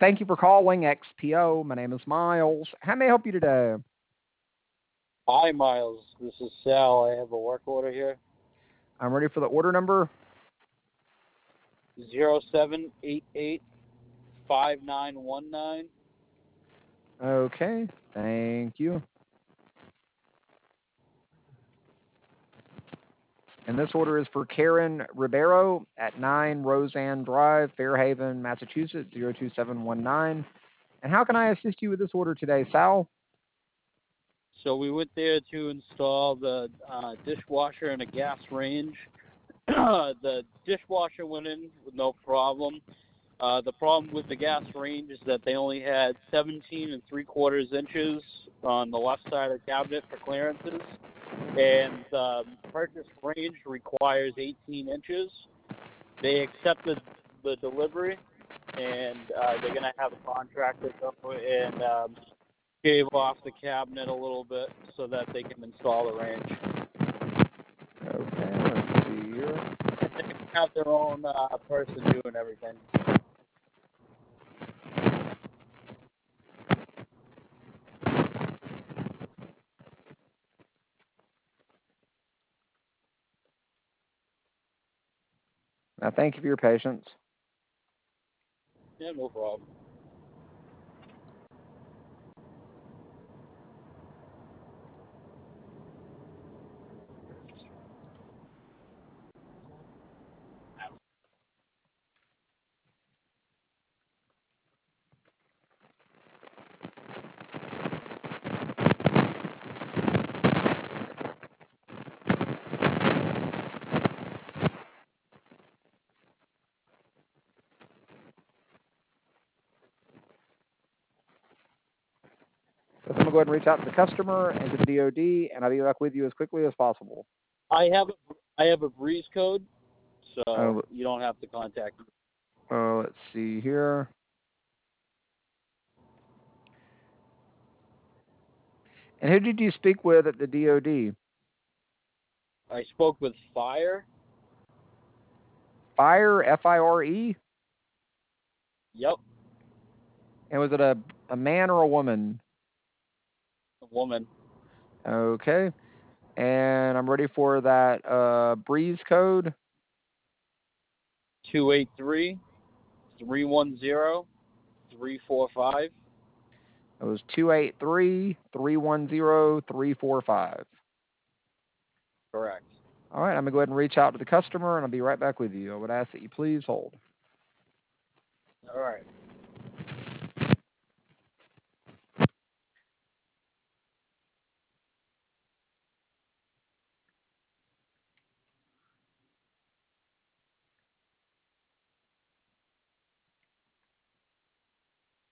Thank you for calling XPO. My name is Miles. How may I help you today? Hi, Miles. This is Sal. I have a work order here. I'm ready for the order number. 07885919. Okay, thank you. And this order is for Karen Ribeiro at 9 Roseanne Drive, Fairhaven, Massachusetts, 02719. And how can I assist you with this order today, Sal? So we went there to install the dishwasher and a gas range. The dishwasher went in with no problem. The problem with the gas range is that they only had 17 3/4 inches on the left side of the cabinet for clearances, and the purchase range requires 18 inches. They accepted the delivery, and they're going to have a contractor go and shave off the cabinet a little bit so that they can install the range. Okay, let's see here. And they can have their own person doing everything. Now, thank you for your patience. Yeah, no problem. So I'm going to go ahead and reach out to the customer and to the DOD, and I'll be back with you as quickly as possible. I have a breeze code, so you don't have to contact me. Let's see here. And who did you speak with at the DOD? I spoke with Fire. Fire, F-I-R-E? Yep. And was it a man or a woman? A woman. Okay. And I'm ready for that breeze code. 283-310-345. It was 283-310-345. Correct. All right, I'm going to go ahead and reach out to the customer, and I'll be right back with you. I would ask that you please hold. All right.